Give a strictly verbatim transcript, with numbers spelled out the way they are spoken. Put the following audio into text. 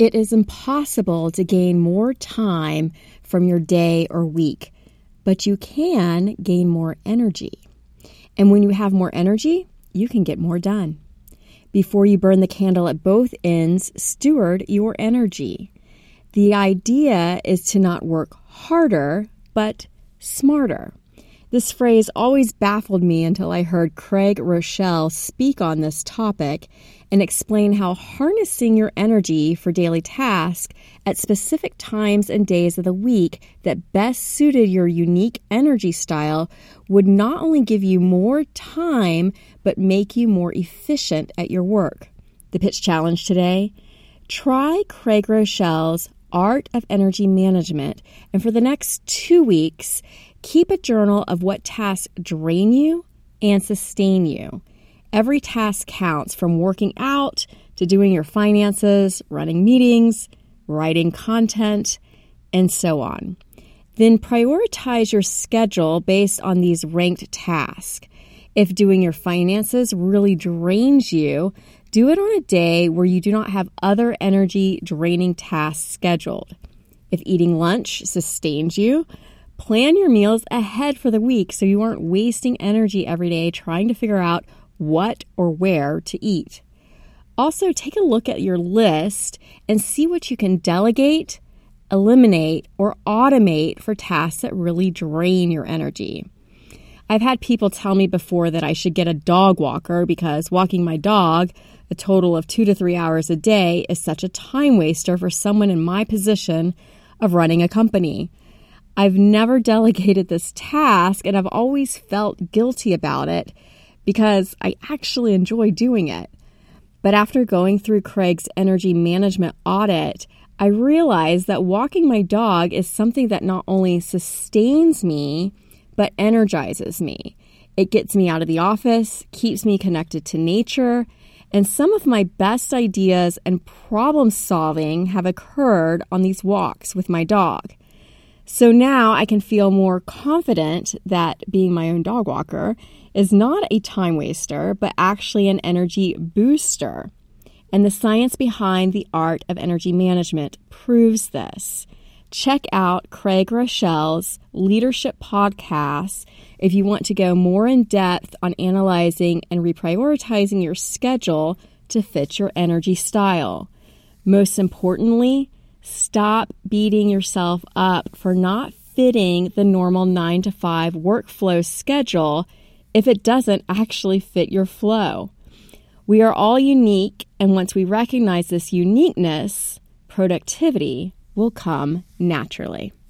It is impossible to gain more time from your day or week, but you can gain more energy. And when you have more energy, you can get more done. Before you burn the candle at both ends, steward your energy. The idea is to not work harder, but smarter. This phrase always baffled me until I heard Craig Groeschel speak on this topic and explain how harnessing your energy for daily tasks at specific times and days of the week that best suited your unique energy style would not only give you more time, but make you more efficient at your work. The pitch challenge today: try Craig Groeschel's Art of Energy Management, and for the next two weeks, keep a journal of what tasks drain you and sustain you. Every task counts, from working out to doing your finances, running meetings, writing content, and so on. Then prioritize your schedule based on these ranked tasks. If doing your finances really drains you, do it on a day where you do not have other energy-draining tasks scheduled. If eating lunch sustains you, plan your meals ahead for the week so you aren't wasting energy every day trying to figure out what or where to eat. Also, take a look at your list and see what you can delegate, eliminate, or automate for tasks that really drain your energy. I've had people tell me before that I should get a dog walker because walking my dog a total of two to three hours a day is such a time waster for someone in my position of running a company. I've never delegated this task, and I've always felt guilty about it because I actually enjoy doing it. But after going through Craig's energy management audit, I realized that walking my dog is something that not only sustains me, but energizes me. It gets me out of the office, keeps me connected to nature, and some of my best ideas and problem solving have occurred on these walks with my dog. So now I can feel more confident that being my own dog walker is not a time waster, but actually an energy booster. And the science behind the art of energy management proves this. Check out Craig Groeschel's Leadership Podcast if you want to go more in depth on analyzing and reprioritizing your schedule to fit your energy style. Most importantly, stop beating yourself up for not fitting the normal nine to five workflow schedule if it doesn't actually fit your flow. We are all unique, and once we recognize this uniqueness, productivity will come naturally.